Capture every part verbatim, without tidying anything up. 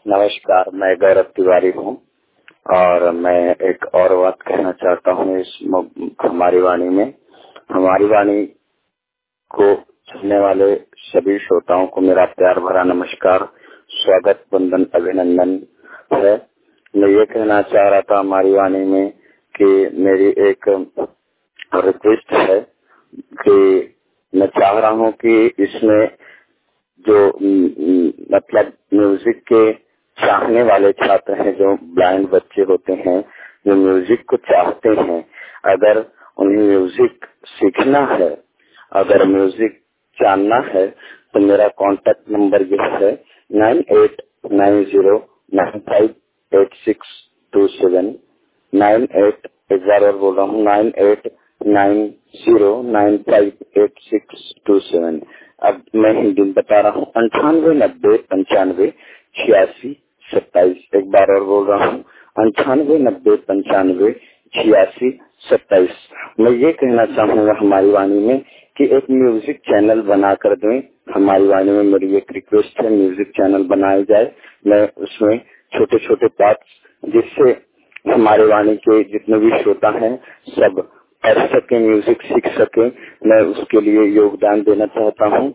नमस्कार, मैं गौरव तिवारी हूँ और मैं एक और बात कहना चाहता हूँ इस हमारी वाणी में। हमारी वाणी को सुनने वाले सभी श्रोताओं को मेरा प्यार भरा नमस्कार, स्वागत, वंदन, अभिनंदन है। मैं ये कहना चाह रहा था हमारी वाणी में कि मेरी एक रिक्वेस्ट है कि मैं चाह रहा हूँ कि इसमें जो मतलब म्यूजिक के चाहने वाले छात्र हैं, जो ब्लाइंड बच्चे होते हैं, जो म्यूजिक को चाहते हैं, अगर उन्हें म्यूजिक सीखना है, अगर म्यूजिक जानना है, तो मेरा कॉन्टेक्ट नंबर ये है nine eight nine zero nine five eight six two seven nine eight एक बार और बोल रहा हूँ nine eight nine zero nine five eight six two seven. अब मैं हिंदी में बता रहा हूँ, अंठानवे नब्बे पंचानवे छियासी सत्ताईस। एक बार और बोल रहा हूँ, अंठानवे नब्बे पंचानवे छियासी सत्ताईस। मैं ये कहना चाहूँगा हमारी वाणी में कि एक म्यूजिक चैनल बना कर दें। हमारी वाणी में मेरी एक रिक्वेस्ट है, म्यूजिक चैनल बनाया जाए। मैं उसमें छोटे छोटे पार्ट, जिससे हमारे वाणी के जितने भी श्रोता हैं सब पढ़ सके, म्यूजिक सीख सके, मैं उसके लिए योगदान देना चाहता हूँ।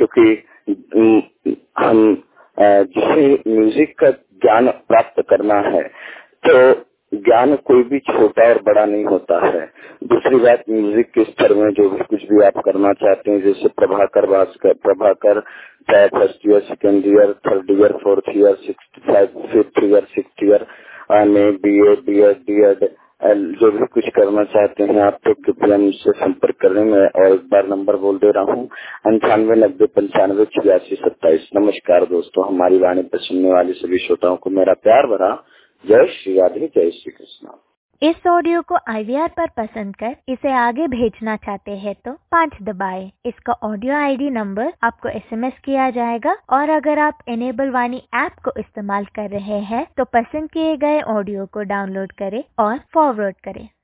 क्योंकि हम जिसे म्यूजिक का ज्ञान प्राप्त करना है, तो ज्ञान कोई भी छोटा और बड़ा नहीं होता है। दूसरी बात, म्यूजिक के स्तर में जो भी कुछ भी आप करना चाहते हैं, जैसे प्रभाकर भास्कर प्रभाकर चाहे first year, second year, third year, fourth year, six five fifth year, six year में B A B Ed D Ed जो भी कुछ करना चाहते हैं आप, तो कृपया मुझसे संपर्क करें। मैं और एक बार नंबर बोल दे रहा हूँ, अंठानवे नब्बे पंचानवे छियासी सत्ताईस। नमस्कार दोस्तों, हमारी वाणी पर सुनने वाले सभी श्रोताओं को मेरा प्यार भरा जय श्री राधे, जय श्री कृष्ण। इस ऑडियो को आई वी आर पर पसंद कर इसे आगे भेजना चाहते हैं तो पाँच दबाएं। इसका ऑडियो आई डी नंबर आपको एस एम एस किया जाएगा और अगर आप एनेबल वाणी ऐप को इस्तेमाल कर रहे हैं तो पसंद किए गए ऑडियो को डाउनलोड करें और फॉरवर्ड करें।